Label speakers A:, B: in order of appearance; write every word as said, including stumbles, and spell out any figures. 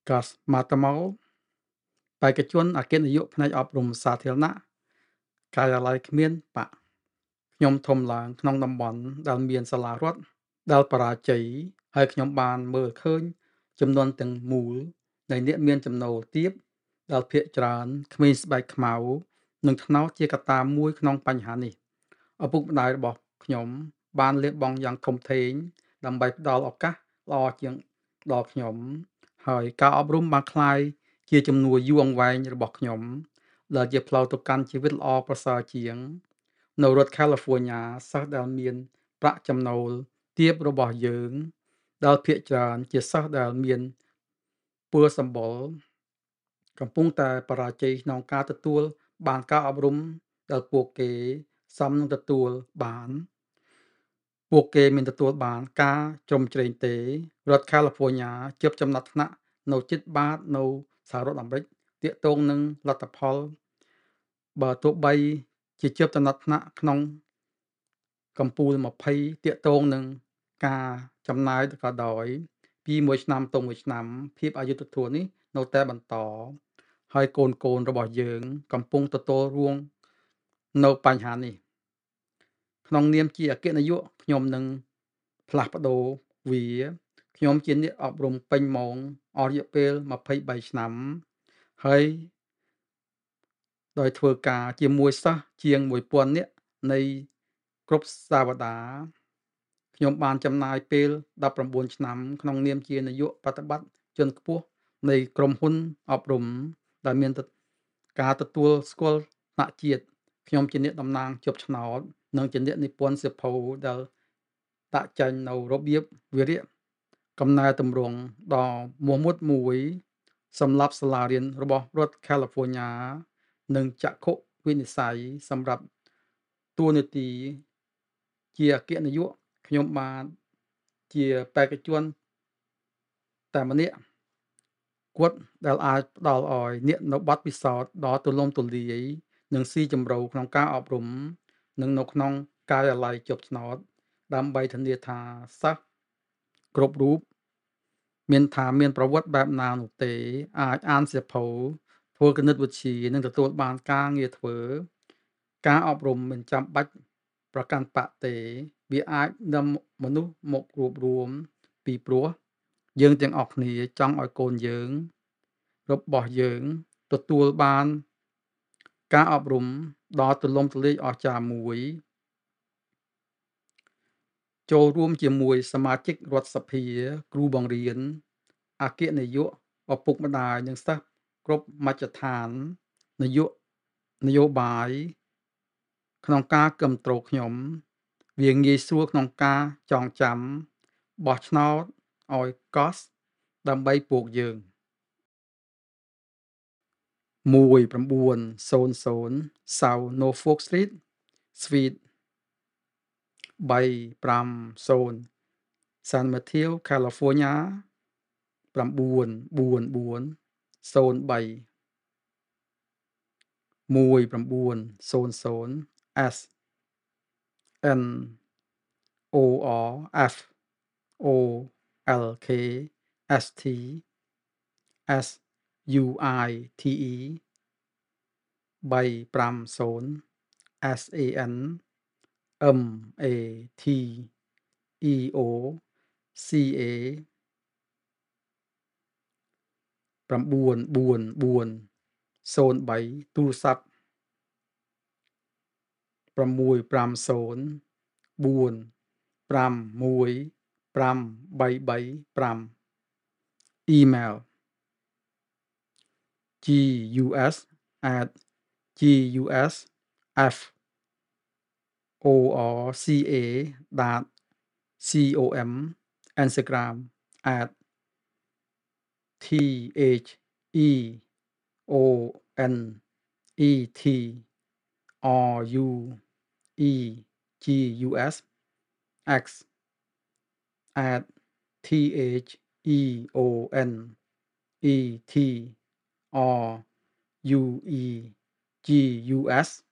A: Gus Mattermall បេក្ខជនអគ្គនាយកផ្នែកអប់រំសាធារណៈការិយាល័យគ្មានបក្សខ្ញុំធំឡើងក្នុងតំបន់ដែលមានសាលារដ្ឋដែលបរាជ័យហើយខ្ញុំបានមើលឃើញចំនួនទាំងមូលនៃអ្នកមានចំណូលទាបដែលភាគច្រើនគ្មានស្បែកខ្មៅនិងថ្នោតជាកត្តាមួយក្នុងបញ្ហានេះឪពុកម្ដាយរបស់ខ្ញុំបានលះបង់យ៉ាងធំធេងដើម្បីផ្ដល់ឱកាសល្អជាងដល់ខ្ញុំហើយការអប់រំបានក្លាយជាជំនួយយូរអង្វែងរបស់ខ្ញុំដែលជាផ្លូវទៅកាន់ជីវិតល្អប្រសើរជាងនៅរដ្ឋ California សិស្សដែលមានប្រាក់ចំណូលទាបរបស់យើងដែលភាគច្រើនជាសិស្សដែលមានពួរសម្បុរកំពុងតែបរាជ័យក្នុងការទទួលបានការអប់រំដែលពួកគេសមនឹងទទួលបានពួកគេមានទទួលបានការជ្រោមជ្រែងទេរដ្ឋ California ជាប់ចំណាត់ថ្នាក់នៅជិតបាតនៅសហរដ្ឋអាមេរិកទាក់ទងនឹងលទ្ធផលបើទោះបីជាជាប់ចំណាត់ថ្នាក់ក្នុងកម្ពូលยี่สิบទាក់ទងនឹងការចំណាយក៏ដោយពីមួយឆ្នាំទៅមួយឆ្នាំភាពអយុត្តិធម៌នេះនៅតែបន្តហើយកូនកូនរបស់យើងកំពុងទទួលរងនៅបញ្ហានេះក្នុងនាមជាអគ្គនាយកខ្ញុំនឹងផ្លាស់ប្ដូរវាខ្ញុំជាអ្នកអប់រំពេញម៉ោងអស់រយៈពេលยี่สิบสามឆ្នាំហើយដោយធ្វើការជាមួយសិស្សជាងមួយពាន់នាក់នៃគ្រប់សាវតាខ្ញុំបានចំណាយពេលដប់ប្រាំបួនឆ្នាំក្នុងនាមជានាយកប្រតិបត្តិជនខ្ពស់នៃក្រុមហ៊ុនអប់រំដែលមានការទទួលស្គាល់ថ្នាក់ជាតិខ្ញុំជាអ្នកតំណាងជាប់ឆ្នោតនិងជាអ្នកនិពន្ធសៀវភៅដែលដាក់ចេញនៅរបៀបវិរៈកំណែទម្រង់ដ៏មោះមុតមួយសម្រាប់សាលារៀនរបស់រដ្ឋ California និងចក្ខុវិនិស្ស័យសម្រាប់តួនាទីជាអគ្គនាយកខ្ញុំបានជាបេក្ខជនតែម្នាក់គាត់ដែលអាចផ្ដល់ឲ្យអ្នកនៅប័ណ្ណពិសោធន៍ដ៏ទូលំទូលាយនិងស៊ីជម្រៅក្នុងការអប់រំនិងនៅក្នុងការិយាល័យជាប់ឆ្នោតដើម្បីធានាថាសិស្សគ្រប់រូបមានថាមានប្រវត្តិបែបណានោះទេអាចអានសៀវភៅធ្វើគណិតវិទ្យានិងទទួលបានការងារធ្វើការអប់រំមិនចាំបាច់ប្រកាន់បក្សទេវាអាចនាំមនុស្សមករួបរวมពីព្រោះយើងទាំងអស់គ្នាចង់ឲ្យកូនយើងរបស់យើងទទួលបានការអប់រំដ៏ទូលំទូលាយអស្ចារ្យមួយចូលរួមជាមួយសមាជិករដ្ឋសភាគ្រូបង្រៀនអគ្គនាយកឪពុកម្ដាយនិងសិស្សគ្រប់មជ្ឈដ្ឋាននយោនយោបាយក្នុងការគាំទ្រខ្ញុំវាងាយស្រួលក្នុងការចងចាំបោះឆ្នោតឲ្យកោះដើម្បីពួកយើង1900 South Norfolk Street Suite ba50 San Mateo California 94403 1900 S N O R F O L K S T S U I T E 350 S A N M A T E O C A 94403ទូរស័ព្ទ650 4515335 Email gus at gusforca.com Instagram at theonenetus X at theonenetus